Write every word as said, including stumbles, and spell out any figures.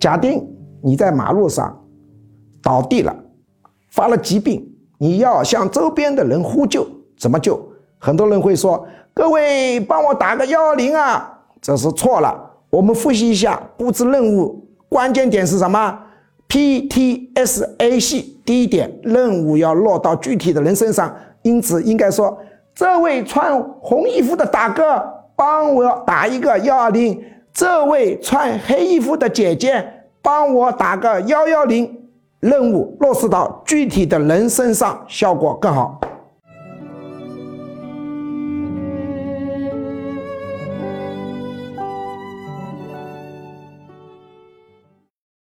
假定你在马路上倒地了，发了疾病，你要向周边的人呼救，怎么救？很多人会说：“各位帮我打个一一零啊！”这是错了。我们复习一下布置任务关键点是什么 ？P T S A 系。第一点，任务要落到具体的人身上，因此应该说：“这位穿红衣服的大哥，帮我打一个一一零。”这位穿黑衣服的姐姐，帮我打个一一零。任务落实到具体的人身上，效果更好。